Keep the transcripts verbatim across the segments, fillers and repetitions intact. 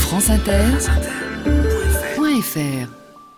France Inter point F R.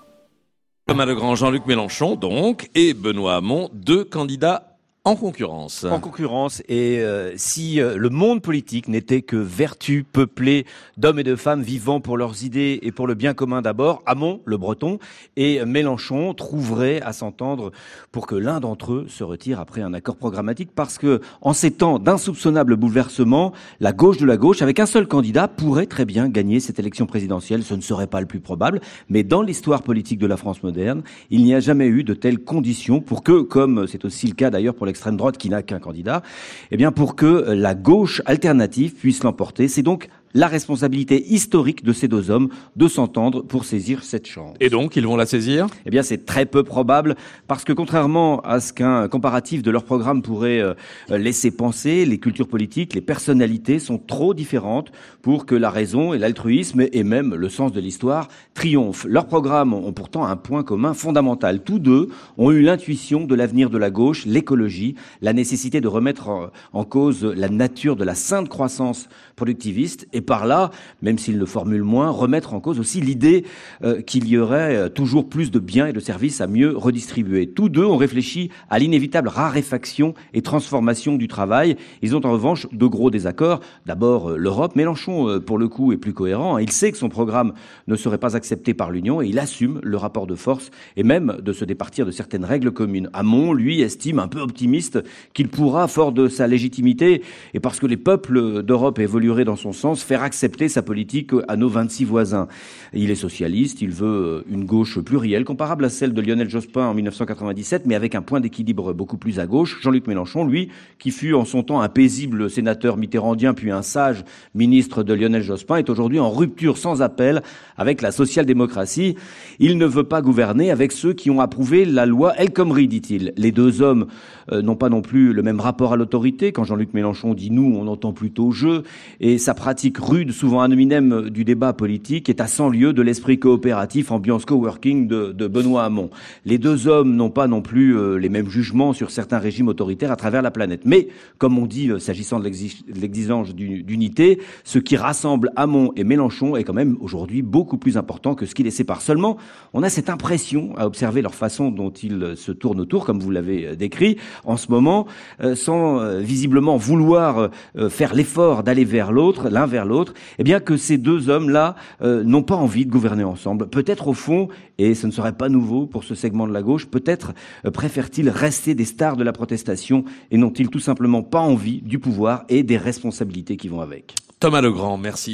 Thomas Legrand, Jean-Luc Mélenchon, donc, et Benoît Hamon, deux candidats en concurrence. En concurrence, et euh, si euh, le monde politique n'était que vertu peuplée d'hommes et de femmes vivant pour leurs idées et pour le bien commun d'abord, Hamon, le breton, et Mélenchon trouveraient à s'entendre pour que l'un d'entre eux se retire après un accord programmatique, parce que en ces temps d'insoupçonnables bouleversements, la gauche de la gauche, avec un seul candidat, pourrait très bien gagner cette élection présidentielle. Ce ne serait pas le plus probable, mais dans l'histoire politique de la France moderne, il n'y a jamais eu de telles conditions pour que, comme c'est aussi le cas d'ailleurs pour l'extrême droite qui n'a qu'un candidat, eh bien pour que la gauche alternative puisse l'emporter. C'est donc la responsabilité historique de ces deux hommes de s'entendre pour saisir cette chance. Et donc, ils vont la saisir ? Eh bien, c'est très peu probable, parce que contrairement à ce qu'un comparatif de leur programme pourrait euh, laisser penser, les cultures politiques, les personnalités sont trop différentes pour que la raison et l'altruisme et même le sens de l'histoire triomphent. Leurs programmes ont pourtant un point commun fondamental. Tous deux ont eu l'intuition de l'avenir de la gauche, l'écologie, la nécessité de remettre en, en cause la nature de la sainte croissance productiviste, et par là, même s'ils le formulent moins, remettre en cause aussi l'idée euh, qu'il y aurait euh, toujours plus de biens et de services à mieux redistribuer. Tous deux ont réfléchi à l'inévitable raréfaction et transformation du travail. Ils ont en revanche de gros désaccords. D'abord, euh, l'Europe. Mélenchon, euh, pour le coup, est plus cohérent. Il sait que son programme ne serait pas accepté par l'Union et il assume le rapport de force et même de se départir de certaines règles communes. Hamon, lui, estime, un peu optimiste, qu'il pourra, fort de sa légitimité, et parce que les peuples d'Europe évolueraient dans son sens, faire accepter sa politique à nos vingt-six voisins. Il est socialiste, il veut une gauche plurielle, comparable à celle de Lionel Jospin en dix-neuf cent quatre-vingt-dix-sept, mais avec un point d'équilibre beaucoup plus à gauche. Jean-Luc Mélenchon, lui, qui fut en son temps un paisible sénateur mitterrandien, puis un sage ministre de Lionel Jospin, est aujourd'hui en rupture sans appel avec la social-démocratie. Il ne veut pas gouverner avec ceux qui ont approuvé la loi El Khomri, dit-il. Les deux hommes euh, n'ont pas non plus le même rapport à l'autorité. Quand Jean-Luc Mélenchon dit « nous », on entend plutôt « je », et sa pratique rude, souvent un hominem du débat politique, est à cent lieues de l'esprit coopératif, ambiance coworking de, de Benoît Hamon. Les deux hommes n'ont pas non plus euh, les mêmes jugements sur certains régimes autoritaires à travers la planète. Mais, comme on dit, euh, s'agissant de l'exigence d'unité, ce qui rassemble Hamon et Mélenchon est quand même aujourd'hui beaucoup plus important que ce qui les sépare. Seulement, on a cette impression, à observer leur façon dont ils se tournent autour, comme vous l'avez décrit, en ce moment, euh, sans euh, visiblement vouloir euh, faire l'effort d'aller vers l'autre, l'un vers l'autre, eh bien que ces deux hommes-là euh, n'ont pas envie de gouverner ensemble. Peut-être au fond, et ce ne serait pas nouveau pour ce segment de la gauche, peut-être euh, préfèrent-ils rester des stars de la protestation et n'ont-ils tout simplement pas envie du pouvoir et des responsabilités qui vont avec. Thomas Legrand, merci.